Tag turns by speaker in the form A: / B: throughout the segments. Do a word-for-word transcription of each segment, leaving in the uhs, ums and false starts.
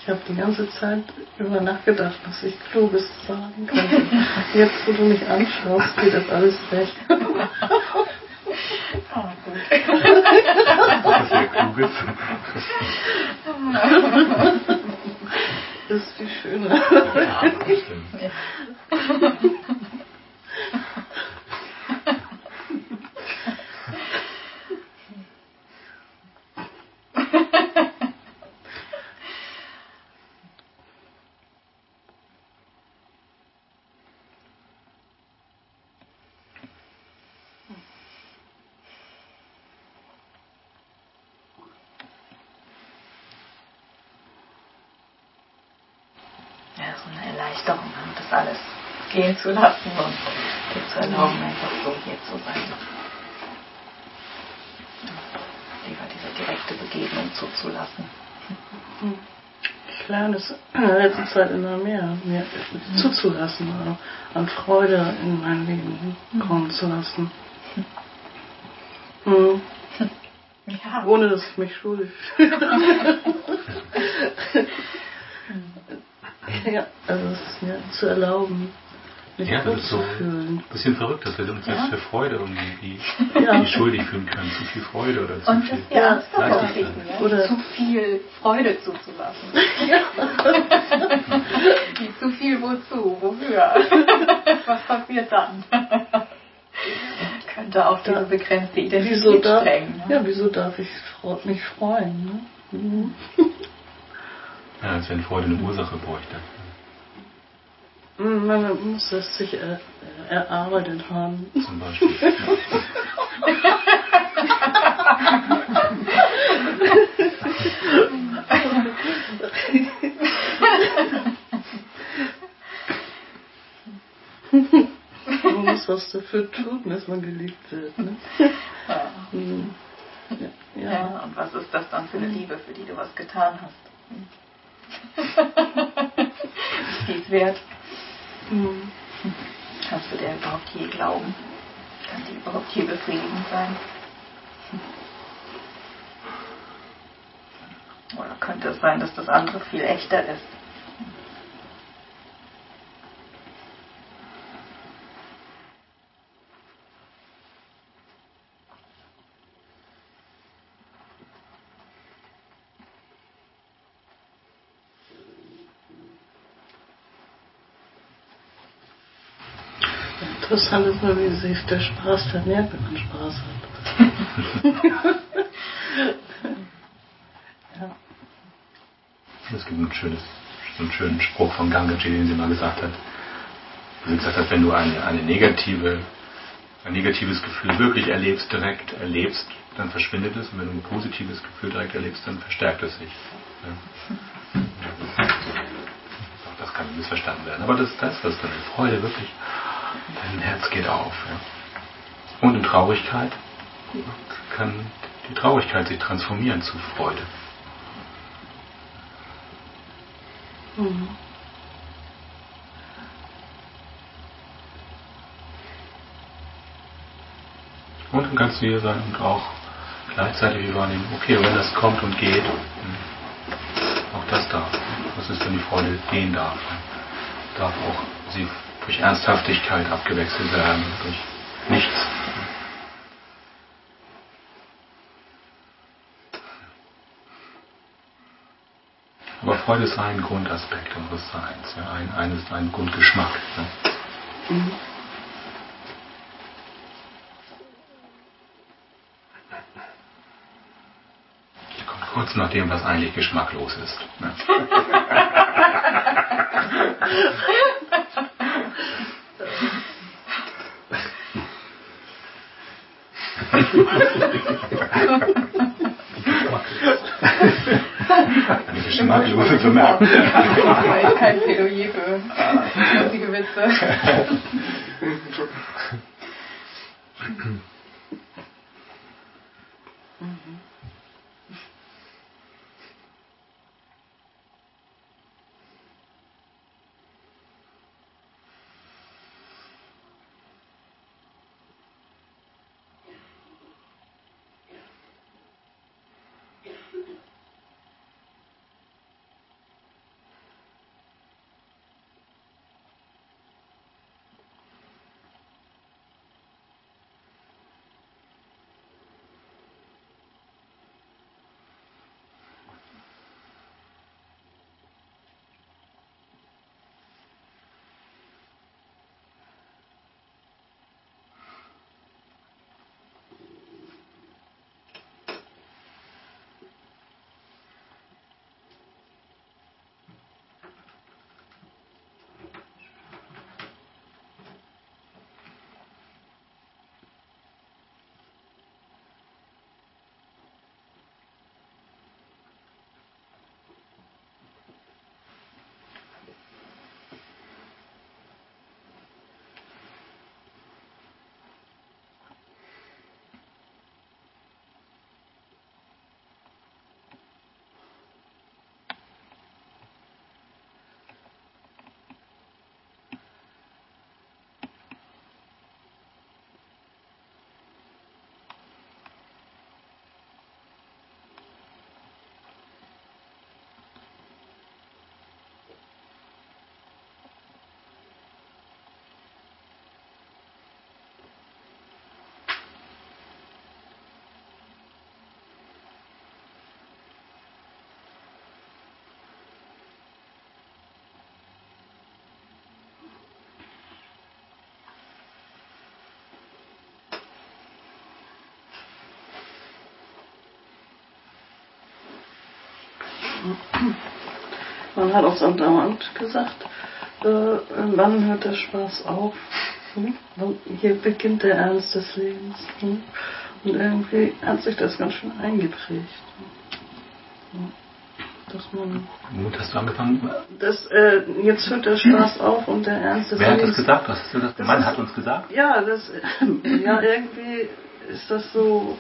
A: Ich habe die ganze Zeit über nachgedacht, was ich Kluges sagen könnte. Jetzt, wo du mich anschaust, geht das alles weg.
B: Ah, gut.
C: Was sehr Kluges.
A: Das ist viel schöner.
C: Ja, das stimmt.
B: Ja. Ja, so eine Erleichterung, das alles gehen zu lassen und dir zu erlauben, einfach so hier zu sein. Lieber diese direkte Begegnung zuzulassen.
A: Ich lerne es in der letzten Zeit immer mehr, mir zuzulassen, an Freude in mein Leben kommen zu lassen. Mhm.
B: Ja.
A: Ohne dass ich mich schuldig fühle. Ja, also es ist mir zu erlauben, mich
C: Ja, das
A: gut
C: ist
A: zu
C: so
A: fühlen.
C: ein bisschen verrückt, dass wir uns jetzt
B: Ja.
C: für Freude irgendwie
A: Ja.
C: die schuldig fühlen können. Zu viel Freude oder zu
B: Und
C: viel
B: dass wir Angst davor
C: Leichtigkeit.
B: kriegen, ja?
A: Oder-
B: zu viel Freude zuzulassen. Wie zu viel wozu? Wofür? Was passiert dann? Könnte auch diese begrenzte
A: Wieso
B: Identität
A: darf,
B: sprengen. Ne?
A: ja, wieso darf ich fro- mich freuen? Ne? Mhm.
C: Ja, als wenn Freude eine Ursache bräuchte.
A: Mhm, Man muss es sich er, erarbeitet haben.
C: Zum Beispiel.
A: Man muss was dafür tun, dass man geliebt wird. Ne?
B: Ja.
A: Mhm. Ja, ja.
B: Ja, und was ist das dann für eine Liebe, für die du was getan hast? Ist die es wert?
A: Mhm.
B: Kannst du der überhaupt je glauben? Kann die überhaupt je befriedigend sein? Oder könnte es sein, dass das andere viel echter ist?
A: Interessant ist nur, wie sich der Spaß vermehrt, wenn man Spaß hat. Ja.
C: Es gibt ein schönes, so einen schönen Spruch von Gangaji, den sie mal gesagt hat. Wo sie gesagt hat, wenn du eine, eine negative, ein negatives Gefühl wirklich erlebst, direkt erlebst, dann verschwindet es. Und wenn du ein positives Gefühl direkt erlebst, dann verstärkt es sich. Ja. Auch das kann missverstanden werden. Aber das ist das, was dann in Freude wirklich, dein Herz geht auf. Ja. Und in Traurigkeit kann die Traurigkeit sich transformieren zu Freude.
A: Mhm.
C: Und dann kannst du hier sein und auch gleichzeitig wahrnehmen, okay, wenn das kommt und geht, auch das darf. Was ist, wenn die Freude gehen darf? Darf auch sie durch Ernsthaftigkeit abgewechselt werden, durch nichts. Aber Freude ist ein Grundaspekt unseres Seins, ja, ein, ein, ist ein Grundgeschmack. Ne?
A: Mhm.
C: Der kommt kurz nach dem, was eigentlich geschmacklos ist. Ne? Eine geschmacklose Bemerkung.
B: Kein, kein Plädoyer für lustige Witze.
A: Man hat uns andauernd gesagt, äh, wann hört der Spaß auf? Hm? Hier beginnt der Ernst des Lebens. Hm? Und irgendwie hat sich das ganz schön eingeprägt. Hm? Dass man.
C: Womit hast du angefangen?
A: Das, äh, jetzt hört der Spaß auf und der Ernst des
C: Wer
A: Lebens.
C: hat das gesagt? Was hast du das?
A: Das
C: Mann
A: ist,
C: hat uns gesagt?
A: Ja, das, ja, irgendwie ist das so.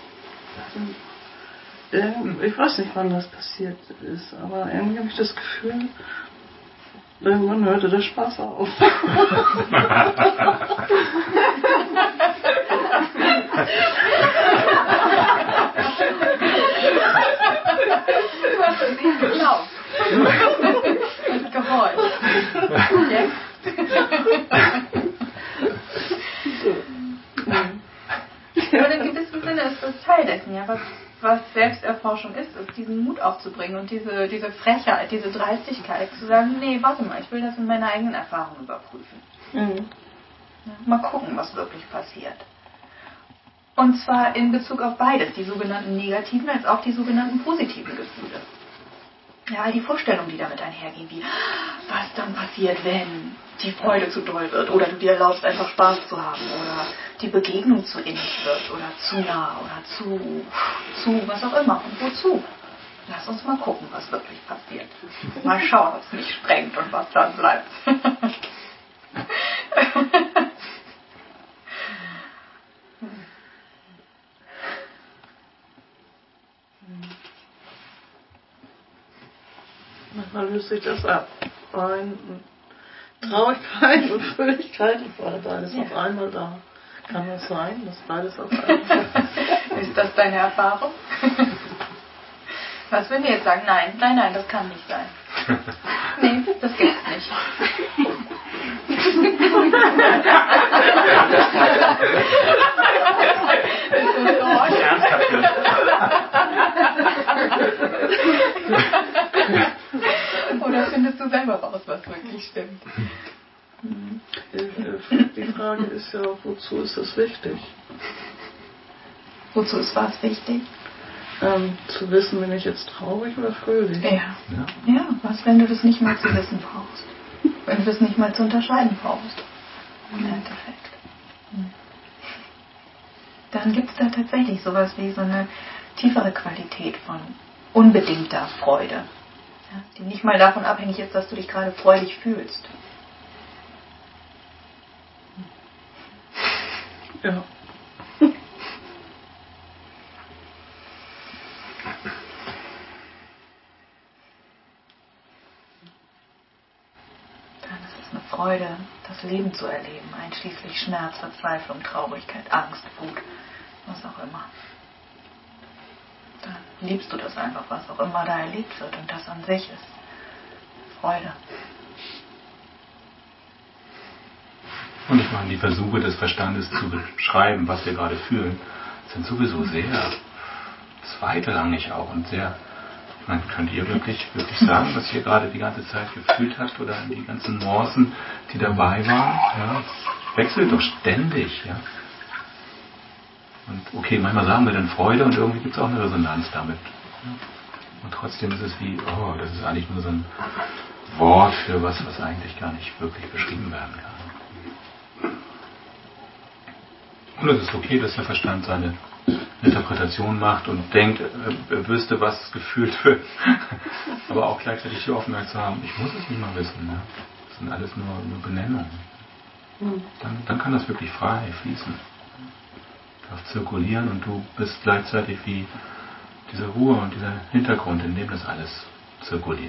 A: Ich weiß nicht, wann das passiert ist, aber irgendwie habe ich das Gefühl, irgendwann hörte der Spaß auf.
B: Du hast es ihm geglaubt. Und gehorcht. Okay. Und in gewissem Sinne ist das Teil dessen, ja, was, was Selbsterforschung ist, ist diesen Mut aufzubringen und diese, diese Frechheit, diese Dreistigkeit zu sagen, nee, warte mal, ich will das in meiner eigenen Erfahrung überprüfen. Mhm. Ja, mal gucken, was wirklich passiert. Und zwar in Bezug auf beides, die sogenannten negativen als auch die sogenannten positiven Gefühle. Ja, all die Vorstellungen, die damit einhergehen, wie was dann passiert, wenn die Freude zu doll wird oder du dir erlaubst, einfach Spaß zu haben oder die Begegnung zu innig wird oder zu nah oder zu, zu was auch immer und wozu. Lass uns mal gucken, was wirklich passiert. Mal schauen, ob es mich sprengt und was dann bleibt.
A: Manchmal löst sich das ab. Ein, Traurigkeit und Fröhlichkeit war beides ja. auf einmal da. Kann das sein, dass beides auf einmal da ist?
B: Ist das deine Erfahrung? Was würden wir jetzt sagen? Nein, nein, nein, das kann nicht sein. Nee, das gibt's nicht. Oder findest du selber raus, was wirklich stimmt?
A: Die Frage ist ja, wozu ist das wichtig?
B: Wozu ist was wichtig?
A: Ähm, zu wissen, bin ich jetzt traurig oder fröhlich?
B: Ja. ja. Ja, was, wenn du das nicht mal zu wissen brauchst? Wenn du das nicht mal zu unterscheiden brauchst? Im Endeffekt. Dann gibt es da tatsächlich sowas wie so eine tiefere Qualität von unbedingter Freude. Ja, die nicht mal davon abhängig ist, dass du dich gerade freudig fühlst.
A: Ja.
B: Dann ist es eine Freude, das Leben zu erleben, einschließlich Schmerz, Verzweiflung, Traurigkeit, Angst, Wut, was auch immer. Dann liebst du das einfach, was auch immer da erlebt wird, und das an sich ist Freude.
C: Und ich meine, die Versuche des Verstandes zu beschreiben, was wir gerade fühlen, sind sowieso sehr zweitrangig auch und sehr. Ich meine, könnt ihr wirklich, wirklich sagen, was ihr gerade die ganze Zeit gefühlt habt oder die ganzen Nuancen, die dabei waren? Ja, wechselt doch ständig. Ja. Und okay, manchmal sagen wir dann Freude und irgendwie gibt es auch eine Resonanz damit. Ja. Und trotzdem ist es wie, oh, das ist eigentlich nur so ein Wort für was, was eigentlich gar nicht wirklich beschrieben werden kann. Und es ist okay, dass der Verstand seine Interpretation macht und denkt, er wüsste, was gefühlt wird. Aber auch gleichzeitig die Offenheit zu haben, ich muss es nicht mal wissen. Ne? Das sind alles nur, nur Benennungen. Dann, dann kann das wirklich frei fließen. Darf zirkulieren und du bist gleichzeitig wie diese Ruhe und dieser Hintergrund, in dem das alles zirkuliert.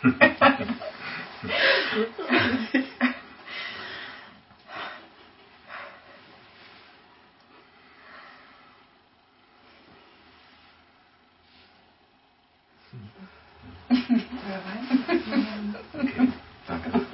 C: Okay, danke.